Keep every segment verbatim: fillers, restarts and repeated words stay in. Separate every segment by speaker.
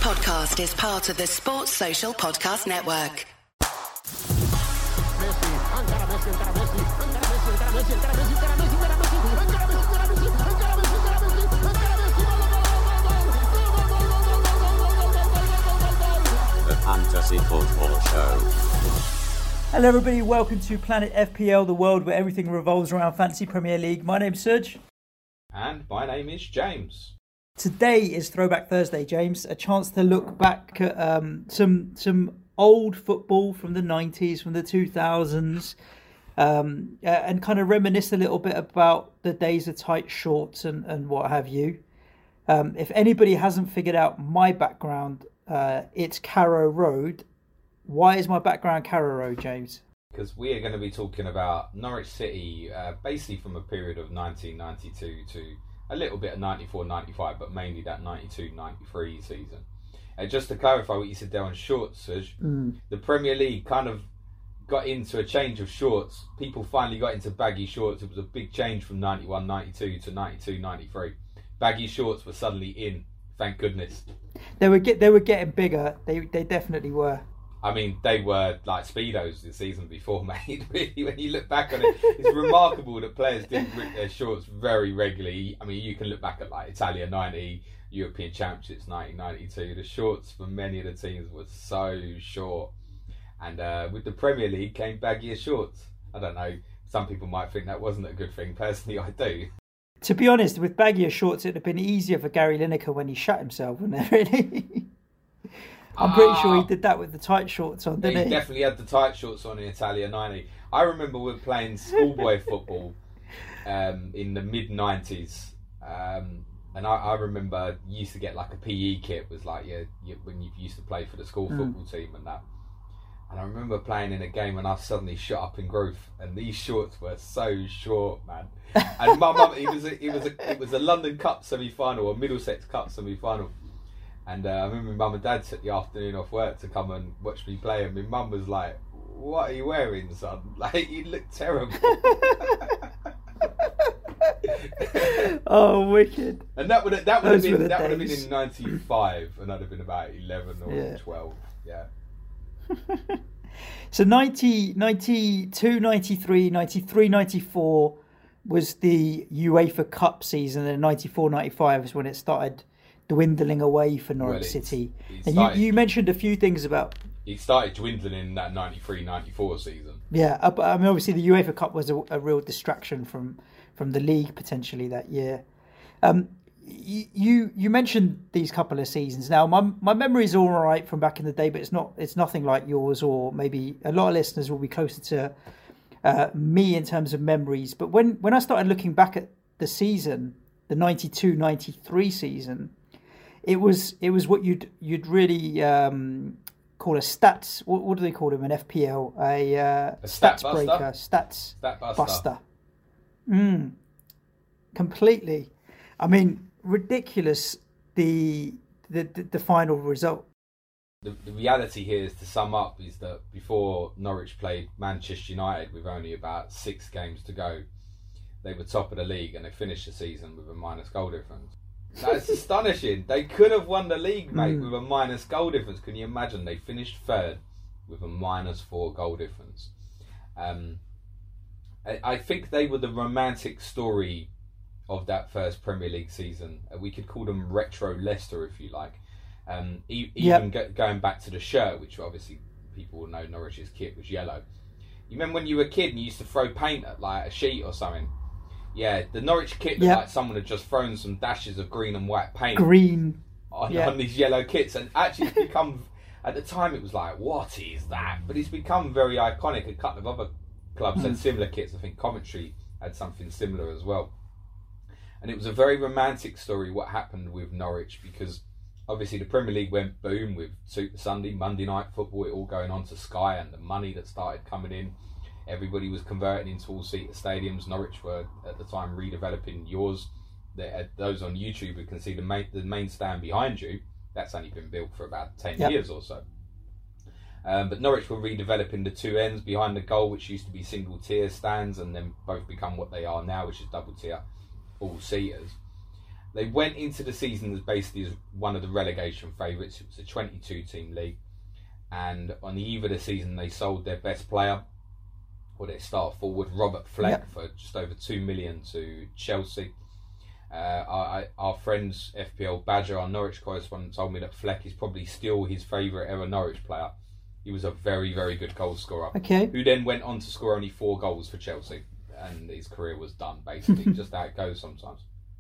Speaker 1: podcast is part of the Sports Social Podcast Network.
Speaker 2: The Fantasy Football Show.
Speaker 3: Hello everybody, welcome to Planet F P L, the world where everything revolves around Fantasy Premier League. My name's Serge.
Speaker 4: And my name is James.
Speaker 3: Today is Throwback Thursday, James. A chance to look back at um, some some old football from the nineties, from the two thousands, um, uh, and kind of reminisce a little bit about the days of tight shorts and, and what have you. Um, if anybody hasn't figured out my background, uh, it's Carrow Road. Why is my background Carrow Road, James?
Speaker 4: Because we are going to be talking about Norwich City, uh, basically from a period of nineteen ninety-two to a little bit of ninety-four ninety-five, but mainly that ninety-two ninety-three season. Uh, just to clarify what you said there on shorts, Serge, mm. the Premier League kind of got into a change of shorts. People finally got into baggy shorts. It was a big change from ninety-one ninety-two to ninety-two ninety-three. Baggy shorts were suddenly in, thank goodness.
Speaker 3: They were get, they were getting bigger. They they definitely were.
Speaker 4: I mean, they were like Speedos the season before, mate. Really, when you look back on it, it's remarkable that players didn't rip their shorts very regularly. I mean, you can look back at like Italia ninety, European Championships nineteen ninety-two. The shorts for many of the teams were so short. And uh, with the Premier League came baggier shorts. I don't know, some people might think that wasn't a good thing. Personally, I do.
Speaker 3: To be honest, with baggier shorts, it'd have been easier for Gary Lineker when he shot himself, wouldn't it, really? I'm pretty sure he did that with the tight shorts on, didn't
Speaker 4: he?
Speaker 3: He
Speaker 4: definitely had the tight shorts on in Italia ninety. I remember we were playing schoolboy football um, in the mid nineties. Um, and I, I remember you used to get like a P E kit, was like yeah, you, when you used to play for the school mm. football team and that. And I remember playing in a game and I suddenly shot up in growth, and these shorts were so short, man. And my mum, it was a, it was a, it was a London Cup semi-final, or Middlesex Cup semi-final. And uh, I remember my mum and dad took the afternoon off work to come and watch me play, and my mum was like, "What are you wearing, son? Like, you look terrible."
Speaker 3: Oh, wicked!
Speaker 4: And that would that would have been that would have been in ninety-five, and I'd have been about eleven or yeah. twelve. Yeah.
Speaker 3: So ninety, ninety-two, ninety-three, ninety-three, ninety-four was the UEFA Cup season, and ninety-four ninety-five is when it started dwindling away for Norwich well, City. And started, you, you mentioned a few things about...
Speaker 4: It started dwindling in that ninety-three ninety-four season.
Speaker 3: Yeah, I mean, obviously the UEFA Cup was a, a real distraction from, from the league potentially that year. Um, you you mentioned these couple of seasons. Now, my my memory's all right from back in the day, but it's not it's nothing like yours, or maybe a lot of listeners will be closer to uh, me in terms of memories. But when, when I started looking back at the season, the ninety-two ninety-three season, It was it was what you'd you'd really um, call a stats. What, what do they call them in F P L? A, uh,
Speaker 4: a
Speaker 3: stats
Speaker 4: stat
Speaker 3: breaker, stats
Speaker 4: stat buster.
Speaker 3: buster. Mm, completely. I mean, ridiculous. The the the, the final result.
Speaker 4: The, the reality here is, to sum up, is that before Norwich played Manchester United with only about six games to go, they were top of the league and they finished the season with a minus goal difference. That's astonishing. They could have won the league, mate, mm. with a minus goal difference. Can you imagine? They finished third with a minus four goal difference. Um, I, I think they were the romantic story of that first Premier League season. Uh, we could call them retro Leicester, if you like. Um, e- even yep. go- going back to the shirt, which obviously people will know Norwich's kit was yellow. You remember when you were a kid and you used to throw paint at like a sheet or something? Yeah, the Norwich kit looked yep. like someone had just thrown some dashes of green and white paint
Speaker 3: green
Speaker 4: on,
Speaker 3: yep.
Speaker 4: on these yellow kits, and actually it's become, at the time it was like, what is that? But it's become very iconic. A couple of other clubs mm. had similar kits. I think Coventry had something similar as well. And it was a very romantic story what happened with Norwich, because obviously the Premier League went boom with Super Sunday, Monday night football, it all going on to Sky, and the money that started coming in. Everybody was converting into all-seater stadiums. Norwich were, at the time, redeveloping yours. Those on YouTube who can see the main, the main stand behind you, that's only been built for about ten yep. years or so. Um, but Norwich were redeveloping the two ends behind the goal, which used to be single-tier stands, and then both become what they are now, which is double-tier all-seaters. They went into the season as basically as one of the relegation favourites. It was a twenty-two team league. And on the eve of the season, they sold their best player, or their start forward, Robert Fleck, yep. for just over two million to Chelsea. Uh, our, our friends, F P L Badger, our Norwich correspondent, told me that Fleck is probably still his favourite ever Norwich player. He was a very, very good goal scorer.
Speaker 3: Okay.
Speaker 4: Who then went on to score only four goals for Chelsea. And his career was done, basically. Just how it goes sometimes.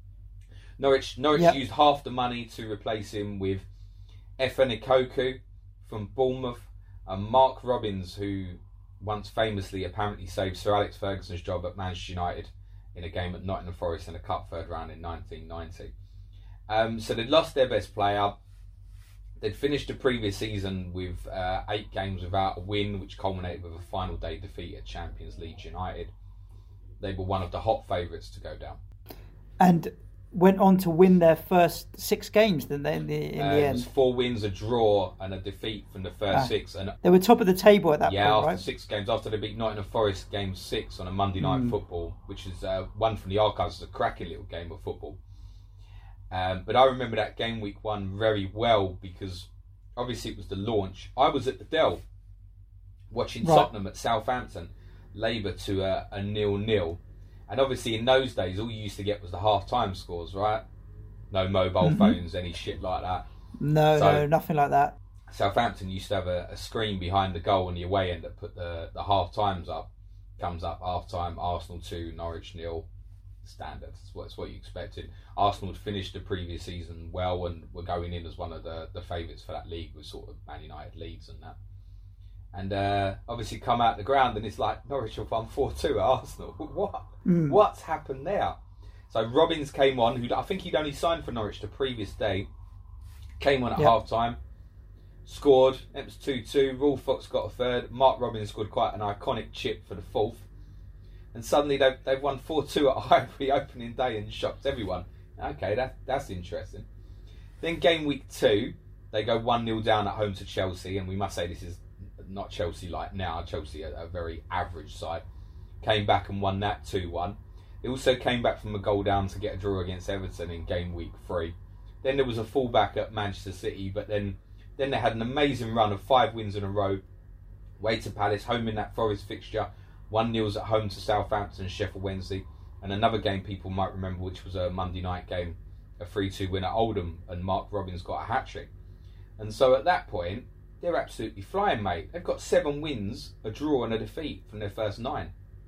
Speaker 4: Norwich Norwich yep. used half the money to replace him with Efe Nkoku from Bournemouth and Mark Robins, who once famously apparently saved Sir Alex Ferguson's job at Manchester United in a game at Nottingham Forest in a cup third round in nineteen ninety. Um, so they'd lost their best player. They'd finished the previous season with uh, eight games without a win, which culminated with a final day defeat at Champions League United. They were one of the hot favourites to go down.
Speaker 3: And went on to win their first six games, didn't they, in the, in
Speaker 4: uh,
Speaker 3: the end?
Speaker 4: It was four wins, a draw, and a defeat from the first ah. six. And
Speaker 3: they were top of the table at that
Speaker 4: yeah,
Speaker 3: point,
Speaker 4: after
Speaker 3: right?
Speaker 4: six games, after they beat Nottingham Forest game six on a Monday night
Speaker 3: mm.
Speaker 4: football, which is uh, one from the archives. It's a cracking little game of football. Um, but I remember that game week one very well because obviously it was the launch. I was at the Dell watching right. Tottenham at Southampton, Labour to a, a nil-nil. And obviously in those days, all you used to get was the half-time scores, right? No mobile mm-hmm. phones, any shit like that.
Speaker 3: No, so, no, nothing like that.
Speaker 4: Southampton used to have a, a screen behind the goal on the away end that put the, the half-times up. Comes up half-time, Arsenal two, Norwich nil. Standard. That's what, that's what you expected. Arsenal had finished the previous season well and were going in as one of the, the favourites for that league with sort of Man United, Leeds and that. And uh, obviously come out the ground and it's like Norwich have won four two at Arsenal. What? Mm. What's happened there? So Robbins came on, who I think he'd only signed for Norwich the previous day, came on at yep. half time, scored. It was two two. Raul Fox got a third. Mark Robbins scored quite an iconic chip for the fourth. And suddenly they've, they've won four two at Highbury opening day and shocked everyone. Okay, that, that's interesting. Then game week two, they go one nil down at home to Chelsea. And we must say this is not Chelsea like now. Chelsea, a, a very average side. Came back and won that two one. They also came back from a goal down to get a draw against Everton in game week three. Then there was a fallback at Manchester City. But then, then they had an amazing run of five wins in a row. Away to Palace, home in that Forest fixture. one nil at home to Southampton and Sheffield Wednesday. And another game people might remember, which was a Monday night game, a three two win at Oldham, and Mark Robbins got a hat-trick. And so at that point, they're absolutely flying, mate. They've got seven wins, a draw and a defeat from their first nine.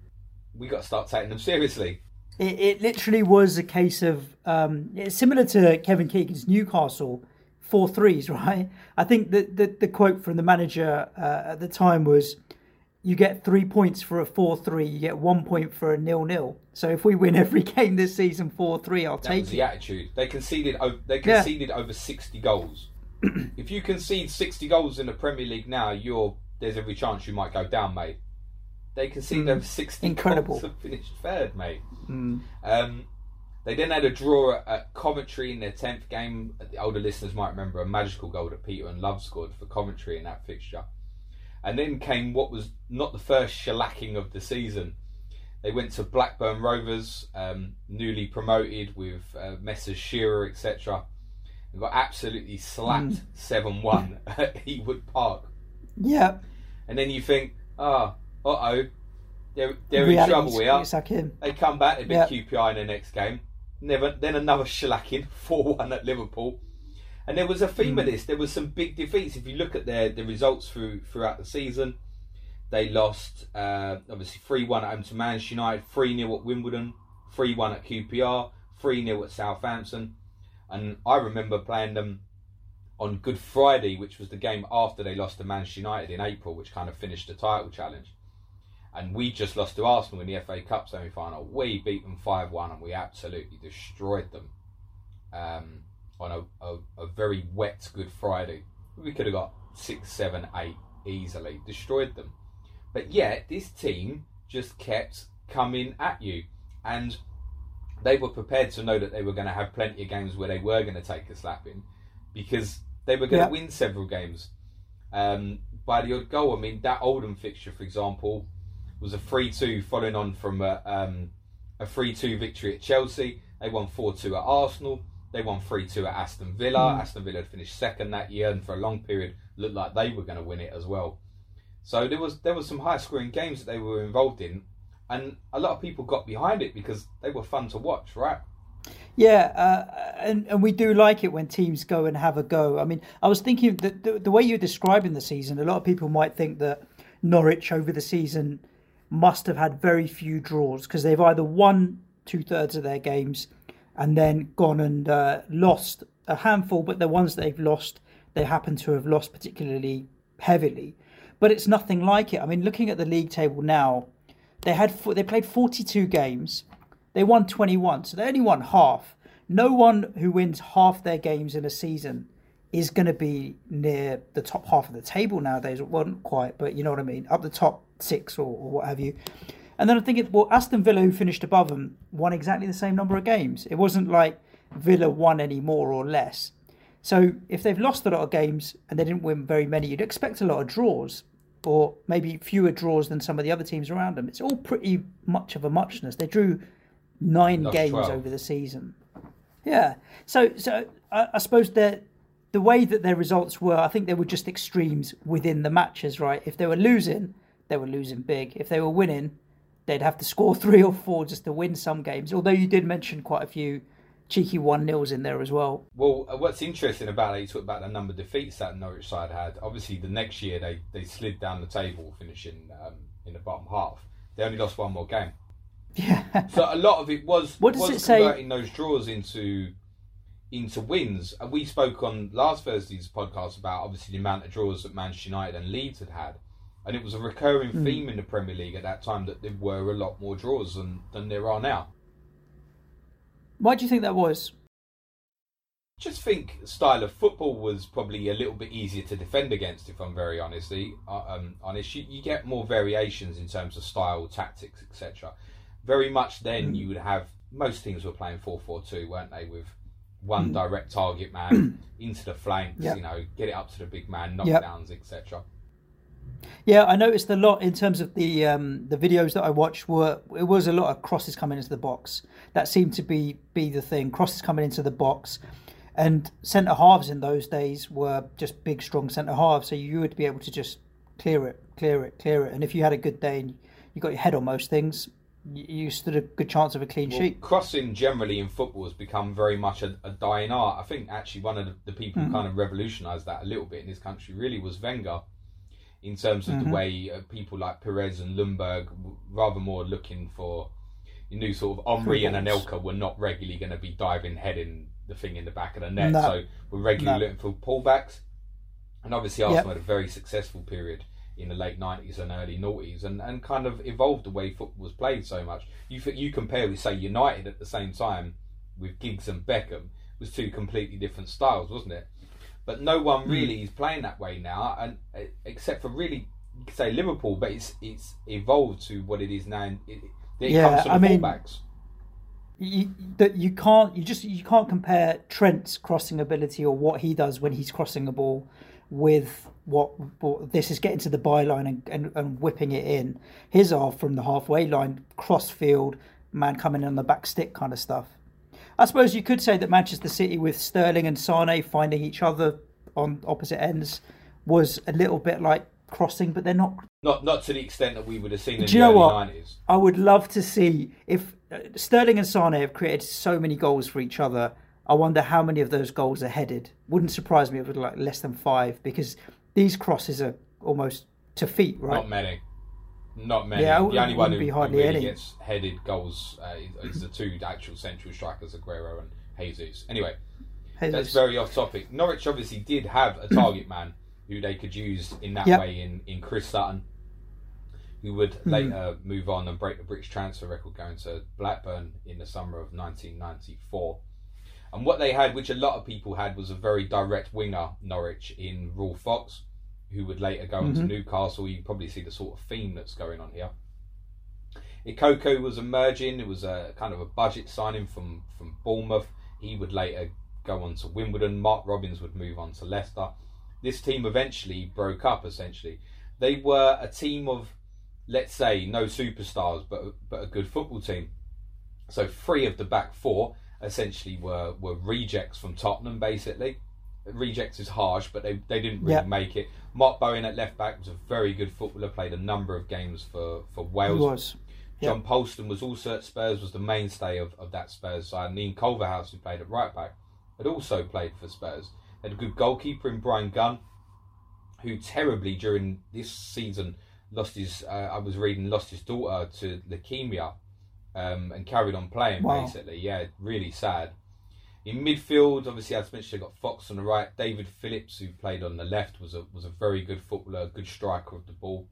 Speaker 4: We got to start taking them seriously.
Speaker 3: It, it literally was a case of, um, it's similar to Kevin Keegan's Newcastle, four threes, right? I think the, the, the quote from the manager uh, at the time was, you get three points for a four three, you get one point for a nil nil. So if we win every game this season four three, I'll
Speaker 4: that
Speaker 3: take
Speaker 4: was
Speaker 3: it.
Speaker 4: The attitude. They conceded over, they conceded yeah. over sixty goals. If you concede sixty goals in the Premier League now, you're there's every chance you might go down, mate. They conceded mm. over sixty
Speaker 3: Incredible.
Speaker 4: goals and finished third, mate.
Speaker 3: Mm.
Speaker 4: Um, they then had a draw at Coventry in their tenth game. The older listeners might remember a magical goal that Peter and Love scored for Coventry in that fixture. And then came what was not the first shellacking of the season. They went to Blackburn Rovers, um, newly promoted with uh, Messrs Shearer, et cetera, and got absolutely slapped seven one mm. at Ewood Park.
Speaker 3: Yeah.
Speaker 4: And then you think, ah, oh, uh-oh, they're, they're in trouble here. They come back, they beat yep. Q P I in the next game. Never, then another shellacking, four one at Liverpool. And there was a theme mm. of this. There was some big defeats. If you look at their the results through throughout the season, they lost uh, obviously three one at home to Manchester United, three nil at Wimbledon, three one at Q P R, three nil at Southampton. And I remember playing them on Good Friday, which was the game after they lost to Manchester United in April, which kind of finished the title challenge. And we just lost to Arsenal in the F A Cup semi-final. We beat them five one and we absolutely destroyed them. Um... on a, a, a very wet Good Friday. We could have got six, seven, eight easily, destroyed them. But yet, this team just kept coming at you. And they were prepared to know that they were going to have plenty of games where they were going to take a slapping because they were going to yeah. win several games. Um, by the odd goal, I mean, that Oldham fixture, for example, was a three two following on from a, um, a three two victory at Chelsea. They won four two at Arsenal. They won three two at Aston Villa.
Speaker 3: Mm.
Speaker 4: Aston Villa had finished second that year, and for a long period looked like they were going to win it as well. So there was there was some high scoring games that they were involved in, and a lot of people got behind it because they were fun to watch, right?
Speaker 3: Yeah, uh, and and we do like it when teams go and have a go. I mean, I was thinking that the, the way you're describing the season, a lot of people might think that Norwich over the season must have had very few draws because they've either won two thirds of their games and then gone and uh, lost a handful, but the ones that they've lost, they happen to have lost particularly heavily. But it's nothing like it. I mean, looking at the league table now, they had they played forty-two games. They won twenty-one, so they only won half. No one who wins half their games in a season is going to be near the top half of the table nowadays. Well, not quite, but you know what I mean. Up the top six or, or what have you. And then I'm thinking, well, Aston Villa, who finished above them, won exactly the same number of games. It wasn't like Villa won any more or less. So if they've lost a lot of games and they didn't win very many, you'd expect a lot of draws, or maybe fewer draws than some of the other teams around them. It's all pretty much of a muchness. They drew nine
Speaker 4: Lost
Speaker 3: games
Speaker 4: twelve
Speaker 3: over the season. Yeah. So so I, I suppose that the way that their results were, I think they were just extremes within the matches, right? If they were losing, they were losing big. If they were winning, they'd have to score three or four just to win some games. Although you did mention quite a few cheeky one-nils in there as well.
Speaker 4: Well, what's interesting about it, you talk about the number of defeats that Norwich side had. Obviously, the next year they, they slid down the table, finishing um, in the bottom half. They only lost one more game.
Speaker 3: Yeah.
Speaker 4: So a lot of it was,
Speaker 3: what does
Speaker 4: was
Speaker 3: it say?
Speaker 4: converting those draws into into wins. And we spoke on last Thursday's podcast about obviously the amount of draws that Manchester United and Leeds had had. And it was a recurring mm. theme in the Premier League at that time that there were a lot more draws than, than there are now.
Speaker 3: Why do you think that was?
Speaker 4: Just think style of football was probably a little bit easier to defend against, if I'm very honestly, uh, um, honest. You, you get more variations in terms of style, tactics, et cetera. Very much then mm. you would have, most teams were playing four four two, weren't they, with one mm. direct target man into the flanks, yep. you know, get it up to the big man, knockdowns, yep. et cetera.
Speaker 3: Yeah, I noticed a lot in terms of the um, the videos that I watched. Were it was a lot of crosses coming into the box. That seemed to be be the thing. Crosses coming into the box, and centre halves in those days were just big, strong centre halves. So you would be able to just clear it, clear it, clear it. And if you had a good day and you got your head on most things, you, you stood a good chance of a clean
Speaker 4: well,
Speaker 3: sheet.
Speaker 4: Crossing generally in football has become very much a, a dying art. I think actually one of the, the people mm. who kind of revolutionised that a little bit in this country really was Wenger. In terms of mm-hmm. the way uh, people like Perez and Lundberg, rather more looking for, you know, sort of Henry and Anelka were not regularly going to be diving, heading the thing in the back of the net. No. So we're regularly no. looking for pullbacks. And obviously Arsenal yep. had a very successful period in the late nineties and early noughties and, and kind of evolved the way football was played so much. You you compare with, say, United at the same time with Giggs and Beckham, was two completely different styles, wasn't it? But no one really mm. is playing that way now, and uh, except for really, you could say Liverpool, but it's it's evolved to what it is now. It, it
Speaker 3: yeah,
Speaker 4: comes from the
Speaker 3: I mean,
Speaker 4: fullbacks.
Speaker 3: You, that you can't you just you can't compare Trent's crossing ability or what he does when he's crossing a ball with what, what this is getting to the byline and, and, and whipping it in. His are from the halfway line, cross field, man coming in on the back stick kind of stuff. I suppose you could say that Manchester City with Sterling and Sane finding each other on opposite ends was a little bit like crossing, but they're not. Not
Speaker 4: not to the extent that we would have seen in
Speaker 3: Do
Speaker 4: the
Speaker 3: you know
Speaker 4: early
Speaker 3: what?
Speaker 4: nineties.
Speaker 3: I would love to see if uh, Sterling and Sane have created so many goals for each other. I wonder how many of those goals are headed. Wouldn't surprise me if it was like less than five, because these crosses are almost to feet, right?
Speaker 4: Not many. Not many.
Speaker 3: Yeah,
Speaker 4: the only one who,
Speaker 3: be
Speaker 4: who
Speaker 3: hardly
Speaker 4: really
Speaker 3: any.
Speaker 4: gets headed goals uh, is, is the two actual central strikers, Aguero and Jesus. Anyway, Jesus. That's very off topic. Norwich obviously did have a target man who they could use in that yep. way in, in Chris Sutton, who would mm. later move on and break the British transfer record going to Blackburn in the summer of nineteen ninety-four. And what they had, which a lot of people had, was a very direct winger, Norwich, in Raw Fox, who would later go mm-hmm. into Newcastle. You can probably see the sort of theme that's going on here. Ikoko was emerging. It was a kind of a budget signing from, from Bournemouth. He would later go on to Wimbledon. Mark Robbins would move on to Leicester. This team eventually broke up, essentially. They were a team of, let's say, no superstars, but, but a good football team. So three of the back four essentially were, were rejects from Tottenham, basically. Rejects is harsh, but they, they didn't really yeah. make it. Mark Bowen at left back was a very good footballer, played a number of games for, for Wales.
Speaker 3: He was.
Speaker 4: John
Speaker 3: Yep.
Speaker 4: Polston was also at Spurs, was the mainstay of, of that Spurs side. And Ian Culverhouse, who played at right back, had also played for Spurs. They had a good goalkeeper in Brian Gunn, who terribly during this season lost his, uh, I was reading, lost his daughter to leukemia um, and carried on playing,
Speaker 3: wow.
Speaker 4: basically. Yeah, really sad. In midfield, obviously, as mentioned, they've got Fox on the right. David Phillips, who played on the left, was a was a very good footballer, a good striker of the ball.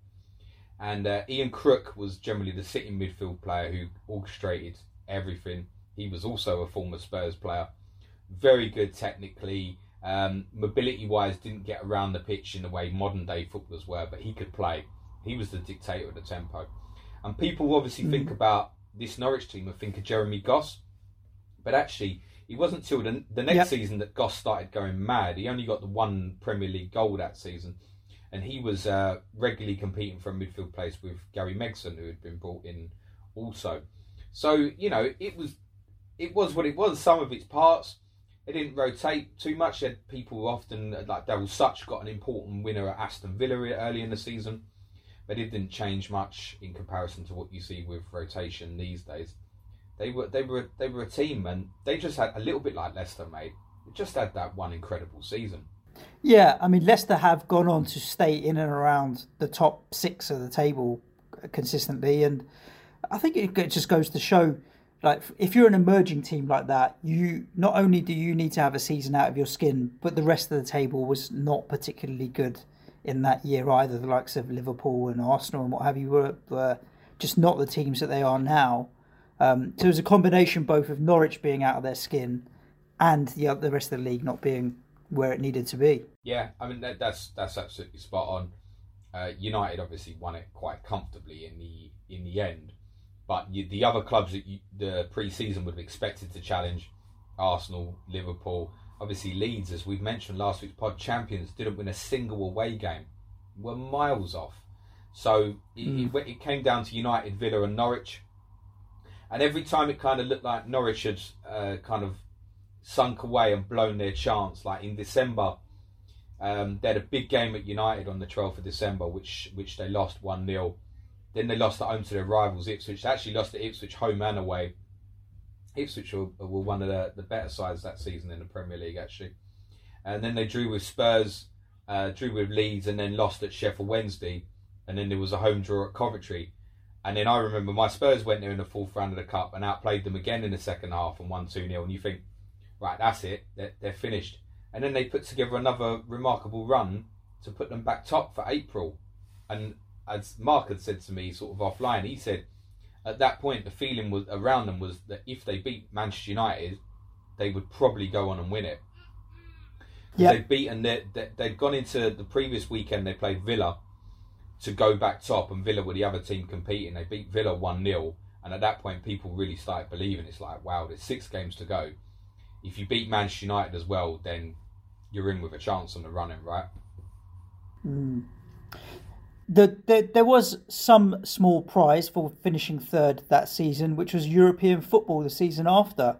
Speaker 4: And uh, Ian Crook was generally the sitting midfield player who orchestrated everything. He was also a former Spurs player. Very good technically. Um, mobility-wise, didn't get around the pitch in the way modern-day footballers were, but he could play. He was the dictator of the tempo. And people obviously mm. think about this Norwich team and think of Jeremy Goss. But actually, it wasn't until the, the next yep. season that Goss started going mad. He only got the one Premier League goal that season. And he was uh, regularly competing for a midfield place with Gary Megson, who had been brought in also. So, you know, it was it was what it was. Some of its parts, it didn't rotate too much. They had people often, like Daryl Such, got an important winner at Aston Villa early in the season. But it didn't change much in comparison to what you see with rotation these days. They were they were they were a team, and they just had a little bit like Leicester, mate. They just had that one incredible season.
Speaker 3: Yeah, I mean, Leicester have gone on to stay in and around the top six of the table consistently, and I think it just goes to show, like, if you're an emerging team like that, you not only do you need to have a season out of your skin, but the rest of the table was not particularly good in that year either. The likes of Liverpool and Arsenal and what have you were, were just not the teams that they are now. Um, so it was a combination both of Norwich being out of their skin and the the rest of the league not being where it needed to be.
Speaker 4: Yeah, I mean that, that's that's absolutely spot on. Uh, United obviously won it quite comfortably in the in the end, but you, the other clubs that you, the pre-season would have expected to challenge, Arsenal, Liverpool, obviously Leeds, as we've mentioned last week's pod, champions, didn't win a single away game, were miles off. So it, mm. it, it came down to United, Villa, and Norwich, and every time it kind of looked like Norwich had uh, kind of sunk away and blown their chance. Like in December, um, they had a big game at United on the twelfth of December, which which they lost one nil. Then they lost at home to their rivals Ipswich. They actually lost to Ipswich home and away. Ipswich were, were one of the, the better sides that season in the Premier League, actually. And then they drew with Spurs, uh, drew with Leeds, and then lost at Sheffield Wednesday. And then there was a home draw at Coventry. And then I remember my Spurs went there in the fourth round of the Cup and outplayed them again in the second half and won two nil. And you think, right, that's it, they're, they're finished. And then they put together another remarkable run to put them back top for April. And as Mark had said to me sort of offline, he said at that point the feeling was around them was that if they beat Manchester United, they would probably go on and win it. Yeah, they'd beaten, they, they'd gone into the previous weekend, they played Villa to go back top, and Villa were the other team competing. They beat Villa one nil, and at that point people really started believing. It's like, wow, there's six games to go. If you beat Manchester United as well, then you're in with a chance on the running, right?
Speaker 3: Mm. The, the, there was some small prize for finishing third that season, which was European football the season after.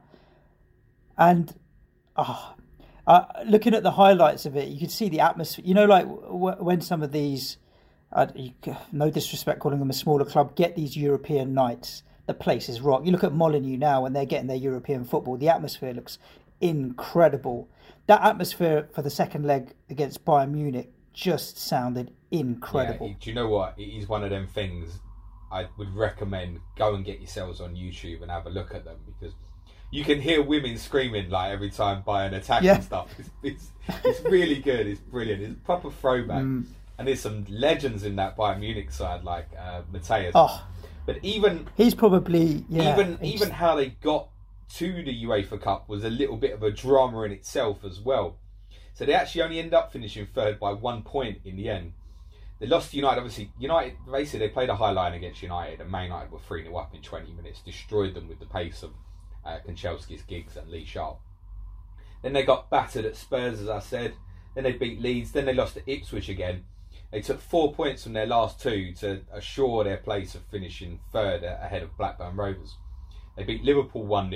Speaker 3: And oh, uh, looking at the highlights of it, you could see the atmosphere. You know, like w- when some of these, uh, you, no disrespect calling them a smaller club, get these European nights. The place is rock. You look at Molineux now when they're getting their European football. The atmosphere looks incredible. That atmosphere for the second leg against Bayern Munich just sounded incredible.
Speaker 4: Yeah, do you know what? It is one of them things I would recommend go and get yourselves on YouTube and have a look at them, because you can hear women screaming like every time Bayern attack yeah. and stuff. It's, it's, it's really good. It's brilliant. It's a proper throwback. Mm. And there's some legends in that Bayern Munich side like uh, Mateus.
Speaker 3: Oh.
Speaker 4: But even
Speaker 3: he's probably yeah,
Speaker 4: even
Speaker 3: he's...
Speaker 4: even how they got to the UEFA Cup was a little bit of a drama in itself as well. So they actually only end up finishing third by one point in the end. They lost to United. Obviously, United basically they played a high line against United, and Man United were three nil up in twenty minutes, destroyed them with the pace of uh, Kanchelskis, Giggs, and Lee Sharp. Then they got battered at Spurs, as I said. Then they beat Leeds. Then they lost to Ipswich again. They took four points from their last two to assure their place of finishing third ahead of Blackburn Rovers. They beat Liverpool one nil,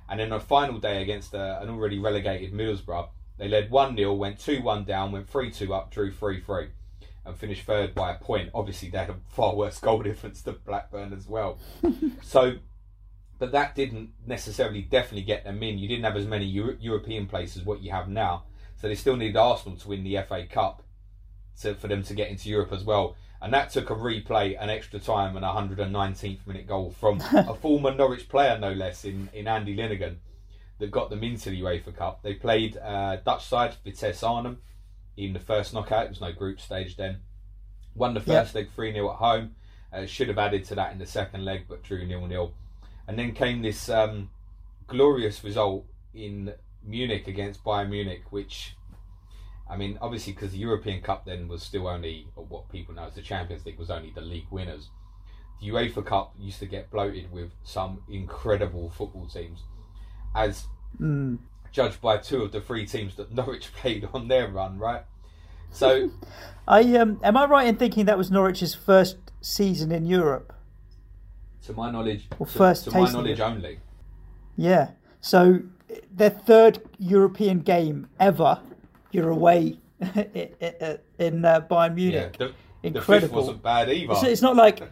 Speaker 4: And then on the final day against uh, an already relegated Middlesbrough, they led one nil, went two one down, went three two up, drew three three, and finished third by a point. Obviously, they had a far worse goal difference than Blackburn as well. So, but that didn't necessarily definitely get them in. You didn't have as many Euro- European places as what you have now. So they still needed Arsenal to win the F A Cup to, for them to get into Europe as well. And that took a replay, an extra time, and a one hundred nineteenth minute goal from a former Norwich player, no less, in, in Andy Linegan, that got them into the UEFA Cup. They played uh, Dutch side, Vitesse Arnhem, in the first knockout. It was no group stage then. Won the first yep. leg three nil at home. Uh, should have added to that in the second leg, but drew nil nil. And then came this um, glorious result in Munich against Bayern Munich, which, I mean, obviously because the European Cup then was still only, or what people know as the Champions League was only the league winners. The UEFA Cup used to get bloated with some incredible football teams, as mm. judged by two of the three teams that Norwich played on their run, right? So,
Speaker 3: I um, am I right in thinking that was Norwich's first season in Europe?
Speaker 4: To my knowledge,
Speaker 3: or
Speaker 4: to,
Speaker 3: first
Speaker 4: to my knowledge only.
Speaker 3: Yeah. So their third European game ever, you're away in uh, Bayern Munich. Yeah, the,
Speaker 4: Incredible. The fifth wasn't bad either.
Speaker 3: It's, it's not like,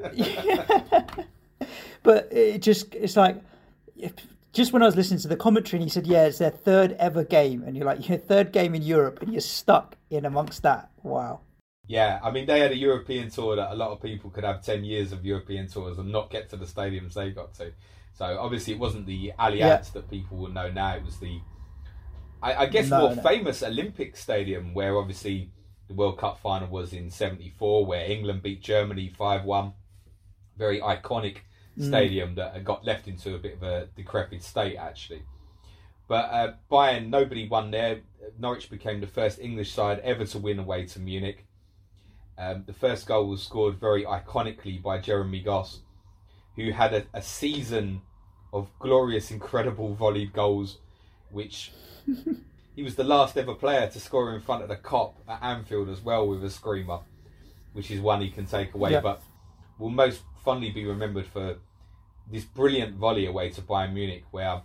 Speaker 3: but it just it's like. Just when I was listening to the commentary and he said, yeah, it's their third ever game. And you're like, your third game in Europe and you're stuck in amongst that. Wow.
Speaker 4: Yeah, I mean, they had a European tour that a lot of people could have ten years of European tours and not get to the stadiums they got to. So obviously it wasn't the Allianz yeah. that people will know now. It was the, I, I guess, no, more no. famous Olympic Stadium, where obviously the World Cup final was in seventy-four, where England beat Germany five one. Very iconic stadium that got left into a bit of a decrepit state, actually. But uh, Bayern, nobody won there. Norwich became the first English side ever to win away to Munich. Um, the first goal was scored very iconically by Jeremy Goss, who had a, a season of glorious, incredible volleyed goals, which he was the last ever player to score in front of the Kop at Anfield as well with a screamer, which is one he can take away, yeah. but will most fondly be remembered for this brilliant volley away to Bayern Munich, where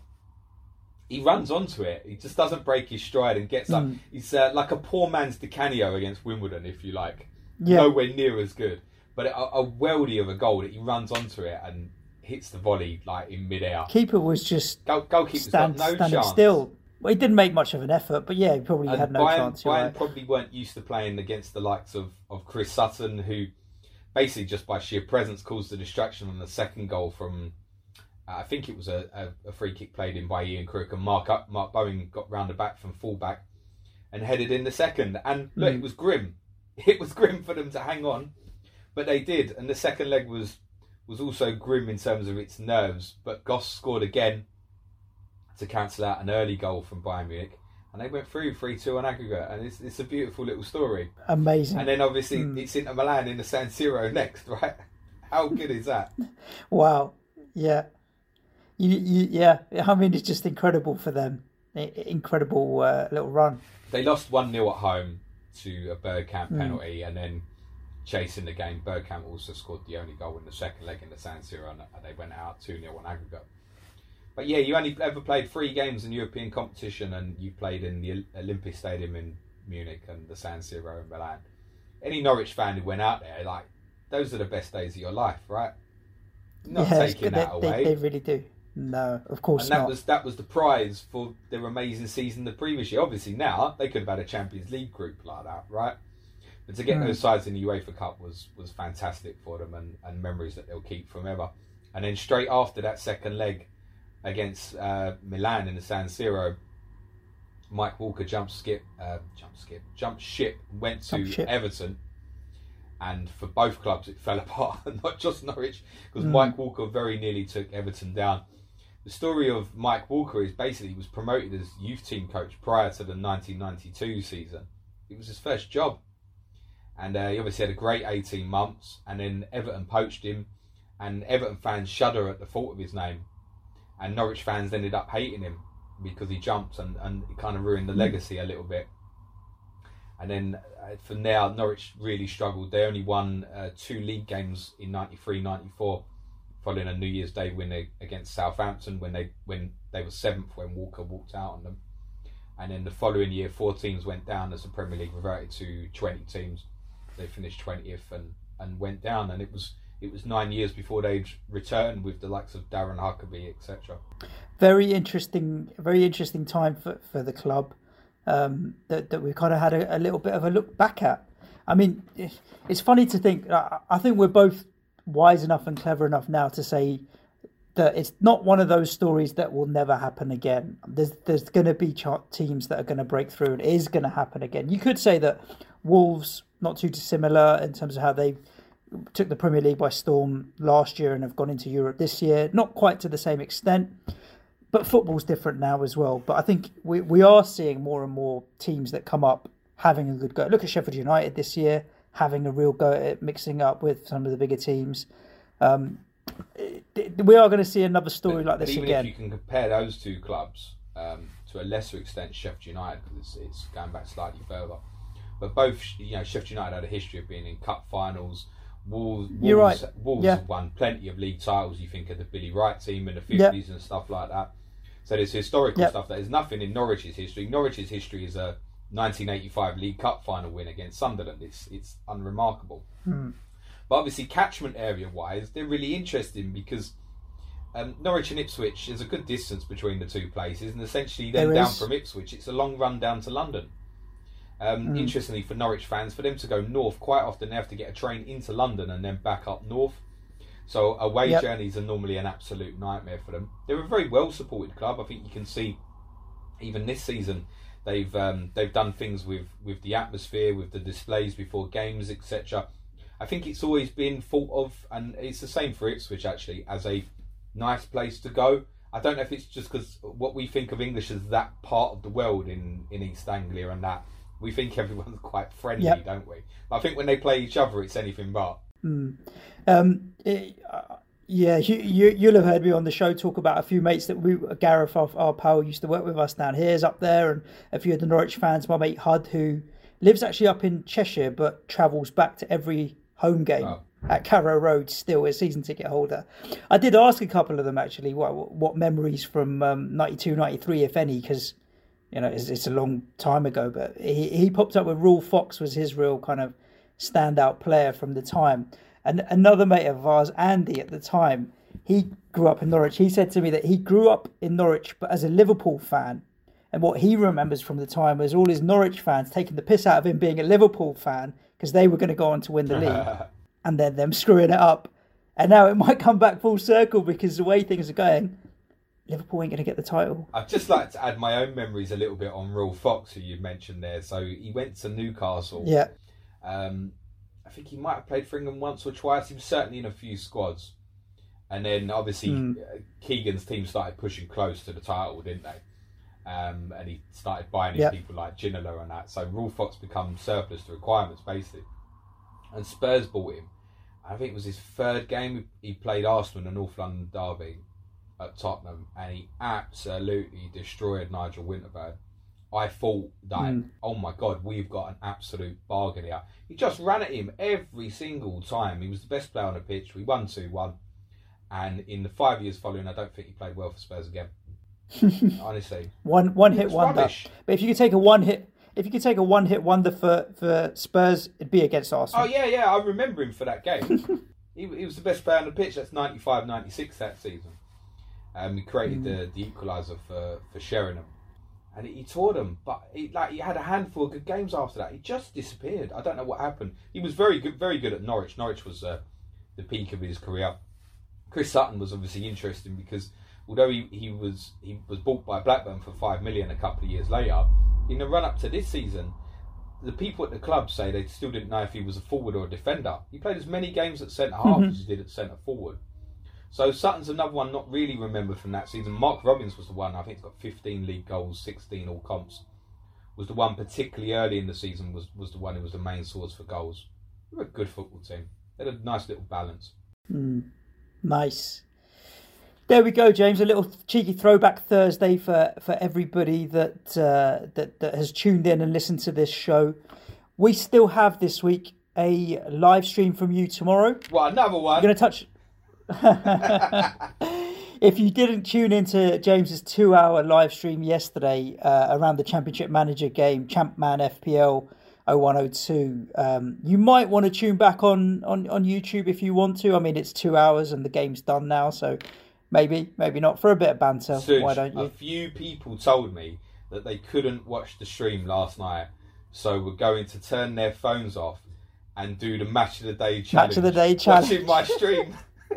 Speaker 4: he runs onto it. He just doesn't break his stride and gets up. Mm. He's uh, like a poor man's Di Canio against Wimbledon, if you like. Yeah. Nowhere near as good. But a, a worldie of a goal that he runs onto it and hits the volley like in midair.
Speaker 3: Keeper was just
Speaker 4: Goal, goalkeeper's stand, got no
Speaker 3: standing
Speaker 4: chance.
Speaker 3: Still. Well, he didn't make much of an effort, but yeah, he probably and had no
Speaker 4: Bayern,
Speaker 3: chance.
Speaker 4: Bayern
Speaker 3: right.
Speaker 4: probably weren't used to playing against the likes of, of Chris Sutton, who basically just by sheer presence caused the distraction on the second goal from, uh, I think it was a, a, a free kick played in by Ian Crook, and Mark up, Mark Bowen got round the back from full-back and headed in the second. And look, mm. it was grim. It was grim for them to hang on, but they did. And the second leg was was also grim in terms of its nerves. But Goss scored again to cancel out an early goal from Bayern Munich, and they went through three two on aggregate. And it's it's a beautiful little story.
Speaker 3: Amazing.
Speaker 4: And then obviously mm. it's Inter Milan in the San Siro next, right? How good is that?
Speaker 3: Wow. Yeah. You, you, yeah. I mean, it's just incredible for them. Incredible uh, little run.
Speaker 4: They lost one nil at home to a Bergkamp mm. penalty, and then chasing the game, Bergkamp also scored the only goal in the second leg in the San Siro, and they went out two nil on aggregate. But yeah, you only ever played three games in European competition, and you played in the Olympic Stadium in Munich and the San Siro in Milan. Any Norwich fan who went out there, like, those are the best days of your life, right? Not
Speaker 3: yeah,
Speaker 4: taking
Speaker 3: they,
Speaker 4: that away.
Speaker 3: They, they really do. No, of course
Speaker 4: and that
Speaker 3: not.
Speaker 4: was that was the prize for their amazing season the previous year. Obviously now they could have had a Champions League group like that, right? But to get mm. those sides in the UEFA Cup was was fantastic for them, and, and memories that they'll keep forever. And then straight after that second leg against uh, Milan in the San Siro, Mike Walker jumped skip, uh, jump skip, jumped ship, went to ship. Everton. And for both clubs, it fell apart, not just Norwich, because mm. Mike Walker very nearly took Everton down. The story of Mike Walker is basically he was promoted as youth team coach prior to the nineteen ninety-two season. It was his first job. And uh, he obviously had a great eighteen months, and then Everton poached him, and Everton fans shudder at the thought of his name. And Norwich fans ended up hating him because he jumped, and, and it kind of ruined the legacy a little bit. And then uh, from there, Norwich really struggled. They only won uh, two league games in ninety-three ninety-four following a New Year's Day win against Southampton when they when they were seventh when Walker walked out on them. And then the following year, four teams went down as the Premier League reverted to twenty teams. They finished twentieth and, and went down. And it was it was nine years before they'd returned with the likes of Darren Huckabee, et cetera.
Speaker 3: Very interesting, very interesting time for, for the club um, that, that we kind of had a, a little bit of a look back at. I mean, it's funny to think, I think we're both wise enough and clever enough now to say that it's not one of those stories that will never happen again. There's there's going to be ch- teams that are going to break through, and it is going to happen again. You could say that Wolves, not too dissimilar in terms of how they took the Premier League by storm last year and have gone into Europe this year. Not quite to the same extent, but football's different now as well. But I think we, we are seeing more and more teams that come up having a good go. Look at Sheffield United this year, having a real go at it, mixing up with some of the bigger teams. Um, we are going to see another story
Speaker 4: but,
Speaker 3: like this
Speaker 4: even
Speaker 3: again.
Speaker 4: If you can compare those two clubs um, to a lesser extent, Sheffield United, because it's, it's going back slightly further. But both, you know, Sheffield United had a history of being in cup finals. Wolves,
Speaker 3: You're
Speaker 4: Wolves,
Speaker 3: right.
Speaker 4: Wolves
Speaker 3: yeah.
Speaker 4: have won plenty of league titles. You think of the Billy Wright team in the fifties yeah. and stuff like that. So there's historical
Speaker 3: yep.
Speaker 4: stuff. There's nothing in Norwich's history. Norwich's history is a nineteen eighty-five League Cup final win against Sunderland. It's it's unremarkable.
Speaker 3: Hmm.
Speaker 4: But obviously, catchment area wise, they're really interesting because um, Norwich and Ipswich is a good distance between the two places, and essentially then
Speaker 3: there
Speaker 4: down
Speaker 3: is.
Speaker 4: from Ipswich, it's a long run down to London. Um,
Speaker 3: mm.
Speaker 4: Interestingly, for Norwich fans, for them to go north, quite often they have to get a train into London and then back up north. So away
Speaker 3: yep.
Speaker 4: journeys are normally an absolute nightmare for them. They're a very well supported club. I think you can see even this season they've um, they've done things with, with the atmosphere, with the displays before games, et cetera. I think it's always been thought of, and it's the same for Ipswich actually, as a nice place to go. I don't know if it's just because what we think of English as that part of the world in, in East Anglia and that. We think everyone's quite friendly, yep. don't we? I think when they play each other, it's anything but.
Speaker 3: Mm. Um, it, uh, yeah, you, you, you'll have heard me on the show talk about a few mates that we, Gareth, our, our pal, used to work with us down here, is up there, and a few of the Norwich fans. My mate Hud, who lives actually up in Cheshire, but travels back to every home game oh. at Carrow Road still, a season ticket holder. I did ask a couple of them actually what, what memories from um, ninety-two, ninety-three, if any, because you know, it's, it's a long time ago, but he, he popped up with Rule Fox was his real kind of standout player from the time. And another mate of ours, Andy, at the time, he grew up in Norwich. He said to me that he grew up in Norwich, but as a Liverpool fan. And what he remembers from the time was all his Norwich fans taking the piss out of him being a Liverpool fan because they were going to go on to win the league. And then them screwing it up. And now it might come back full circle because the way things are going, Liverpool ain't going to get the title.
Speaker 4: I'd just like to add my own memories a little bit on Rule Fox, who you mentioned there. So he went to Newcastle.
Speaker 3: Yeah.
Speaker 4: Um, I think he might have played for England once or twice. He was certainly in a few squads. And then obviously mm. Keegan's team started pushing close to the title, didn't they? Um, and he started buying in yep. people like Ginola and that. So Rule Fox become surplus to requirements, basically. And Spurs bought him. I think it was his third game. He played Arsenal in the North London derby at Tottenham, and he absolutely destroyed Nigel Winterburn. I thought that, mm. oh my God, we've got an absolute bargain here. He just ran at him every single time. He was the best player on the pitch. We won two one. And in the five years following, I don't think he played well for Spurs again. Honestly.
Speaker 3: One one hit wonder.
Speaker 4: Rubbish.
Speaker 3: But if you could take a one hit if you could take a one hit wonder for, for Spurs, it'd be against Arsenal.
Speaker 4: Oh yeah, yeah, I remember him for that game. he, he was the best player on the pitch. That's ninety-five ninety-six that season. Um, he created mm. the, the equaliser for, for Sheringham. And he tore them, but he, like he had a handful of good games after that. He just disappeared. I don't know what happened. He was very good, very good at Norwich. Norwich was uh, the peak of his career. Chris Sutton was obviously interesting because although he, he was he was bought by Blackburn for five million a couple of years later, in the run up to this season, the people at the club say they still didn't know if he was a forward or a defender. He played as many games at centre half mm-hmm. as he did at centre forward. So Sutton's another one not really remembered from that season. Mark Robbins was the one. I think he's got fifteen league goals, sixteen all comps. Was the one particularly early in the season. Was was the one who was the main source for goals. They were a good football team. They had a nice little balance.
Speaker 3: Mm, nice. There we go, James. A little cheeky throwback Thursday for, for everybody that uh, that that has tuned in and listened to this show. We still have this week a live stream from you tomorrow.
Speaker 4: Well, another one.
Speaker 3: You're going to touch. If you didn't tune into James's two-hour live stream yesterday uh, around the Championship Manager game, Champman F P L oh one oh two, um, you might want to tune back on, on, on YouTube if you want to. I mean, it's two hours and the game's done now, so maybe, maybe not. For a bit of banter,
Speaker 4: Suj,
Speaker 3: why don't you?
Speaker 4: A few people told me that they couldn't watch the stream last night, so we're going to turn their phones off and do the Match of the Day challenge.
Speaker 3: Match of the Day challenge.
Speaker 4: Watching my stream.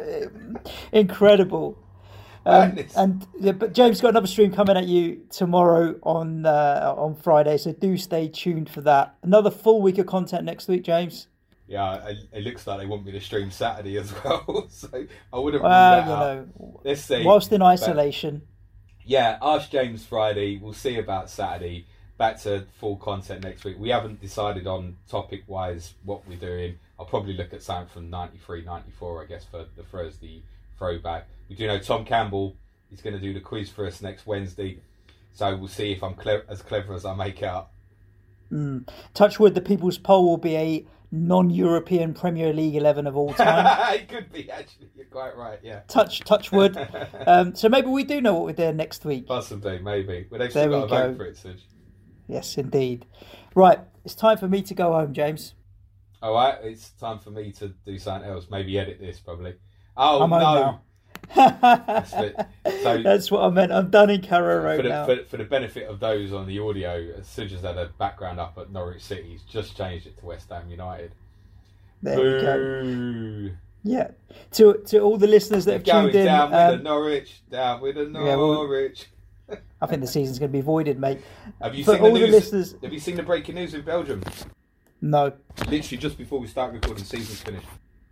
Speaker 3: Incredible. Um, and yeah, but James got another stream coming at you tomorrow on uh, on Friday, so do stay tuned for that. Another full week of content next week, James.
Speaker 4: Yeah, it, it looks like they want me to stream Saturday as well, so I wouldn't.
Speaker 3: Well,
Speaker 4: rule
Speaker 3: you
Speaker 4: that
Speaker 3: know,
Speaker 4: out. Let's see.
Speaker 3: Whilst in isolation.
Speaker 4: But, yeah, Ask James Friday. We'll see about Saturday. Back to full content next week. We haven't decided on topic wise what we're doing. I'll probably look at something from ninety-three, ninety-four, I guess, for the Thursday throwback. We do know Tom Campbell is going to do the quiz for us next Wednesday, so we'll see if I'm cle- as clever as I make out.
Speaker 3: Mm. Touch wood, the People's Poll will be a non-European Premier League eleven of all time.
Speaker 4: It could be, actually. You're quite right, yeah.
Speaker 3: Touch touch wood. um, so maybe we do know what we're doing next week.
Speaker 4: Possibly, maybe. But they've
Speaker 3: there
Speaker 4: still got to
Speaker 3: go.
Speaker 4: vote for it, Suj.
Speaker 3: Yes, indeed. Right, it's time for me to go home, James.
Speaker 4: All right, it's time for me to do something else. Maybe edit this, probably. Oh,
Speaker 3: I'm
Speaker 4: no.
Speaker 3: home now.
Speaker 4: That's, it. So,
Speaker 3: That's what I meant. I'm done in Carrow Road
Speaker 4: for the,
Speaker 3: now.
Speaker 4: For, for the benefit of those on the audio, Suj has had a background up at Norwich City. He's just changed it to West Ham United.
Speaker 3: There
Speaker 4: Boo.
Speaker 3: we go. Yeah. To to all the listeners that have
Speaker 4: Going
Speaker 3: tuned in.
Speaker 4: down with
Speaker 3: um,
Speaker 4: the Norwich, down with the
Speaker 3: yeah, well,
Speaker 4: Norwich.
Speaker 3: I think the season's going to be voided, mate.
Speaker 4: Have you
Speaker 3: For
Speaker 4: seen the
Speaker 3: all the
Speaker 4: news?
Speaker 3: listeners-
Speaker 4: Have you seen the breaking news with Belgium?
Speaker 3: No.
Speaker 4: Literally just before we start recording, the season's finished.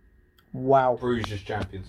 Speaker 3: Wow.
Speaker 4: Bruges champions.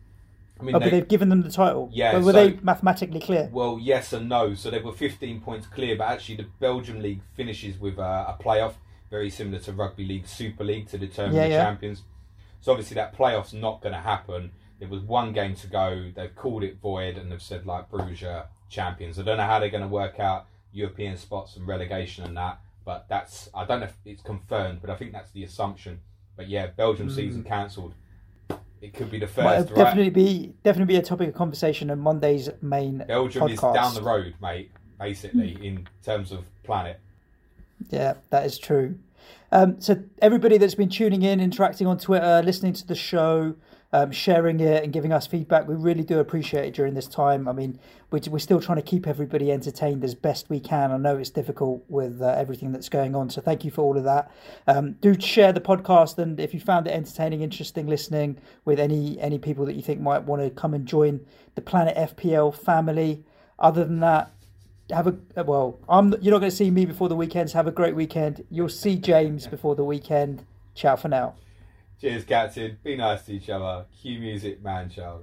Speaker 4: I mean,
Speaker 3: Oh,
Speaker 4: they,
Speaker 3: but they've given them the title.
Speaker 4: Yeah,
Speaker 3: But were
Speaker 4: so-
Speaker 3: they mathematically clear?
Speaker 4: well, yes and no. So they were fifteen points clear, but actually the Belgium League finishes with a, a playoff, very similar to Rugby League Super League, to determine
Speaker 3: Yeah,
Speaker 4: the
Speaker 3: yeah.
Speaker 4: champions. So obviously that playoff's not going to happen. There was one game to go. They've called it void and they've said, like, Bruges are champions. I don't know how they're going to work out European spots and relegation and that, but that's, I don't know if it's confirmed, but I think that's the assumption. But yeah, Belgium
Speaker 3: Mm.
Speaker 4: season cancelled. It could be the
Speaker 3: Might
Speaker 4: first, right?
Speaker 3: definitely be definitely be a topic of conversation on Monday's main
Speaker 4: Belgium
Speaker 3: podcast.
Speaker 4: is down the road, mate, basically, in terms of planet.
Speaker 3: Yeah, that is true. Um, so everybody that's been tuning in, interacting on Twitter, listening to the show, um, sharing it and giving us feedback, we really do appreciate it during this time. I mean, we're, we're still trying to keep everybody entertained as best we can. I know it's difficult with uh, everything that's going on, so thank you for all of that. Um, do share the podcast, and if you found it entertaining, interesting listening with any any people that you think might want to come and join the Planet F P L family. Other than that, have a well. I'm you're not going to see me before the weekends. Have a great weekend. You'll see James before the weekend. Ciao for now.
Speaker 4: Cheers, Captain. Be nice to each other. Cue music, man child.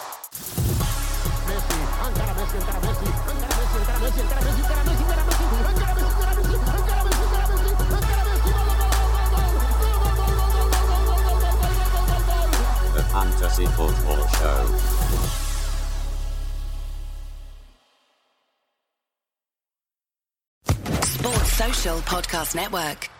Speaker 2: The Fantasy Football Show.
Speaker 1: Sports Social Podcast Network.